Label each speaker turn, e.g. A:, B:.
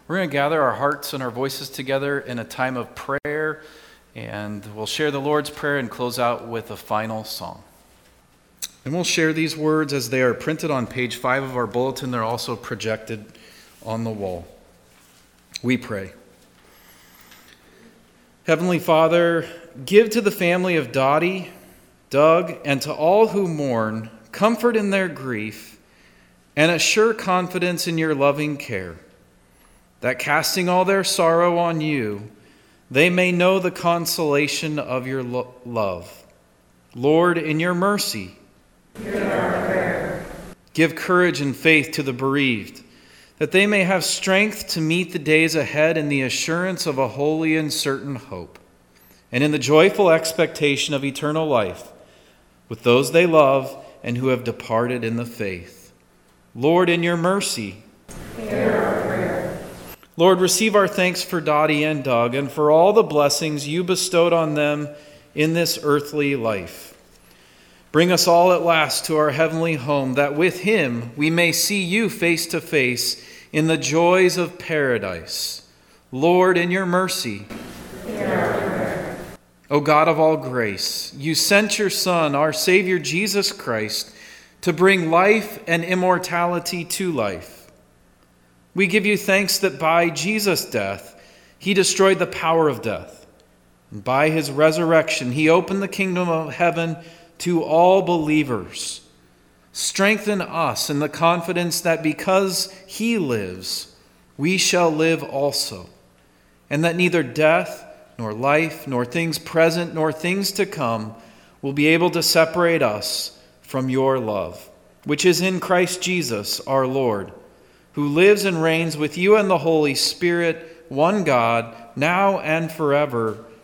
A: We're going to gather our hearts and our voices together in a time of prayer, and we'll share the Lord's Prayer and close out with a final song. And we'll share these words as they are printed on page 5 of our bulletin. They're also projected on the wall. We pray. Heavenly Father, give to the family of Dottie, Doug, and to all who mourn comfort in their grief and a sure confidence in your loving care, that casting all their sorrow on you, they may know the consolation of your love. Lord, in your mercy, hear our prayer. Give courage and faith to the bereaved, that they may have strength to meet the days ahead in the assurance of a holy and certain hope, and in the joyful expectation of eternal life with those they love and who have departed in the faith. Lord, in your mercy, hear our prayer. Lord, receive our thanks for Dottie and Doug and for all the blessings you bestowed on them in this earthly life. Bring us all at last to our heavenly home, that with him we may see you face to face in the joys of paradise. Lord, in your mercy, hear our prayer. O God of all grace, you sent your Son, our Savior Jesus Christ, to bring life and immortality to life. We give you thanks that by Jesus' death, he destroyed the power of death. And by his resurrection, he opened the kingdom of heaven to all believers. Strengthen us in the confidence that because he lives, we shall live also, and that neither death, nor life, nor things present, nor things to come will be able to separate us from your love, which is in Christ Jesus our Lord, who lives and reigns with you and the Holy Spirit, one God, now and forever.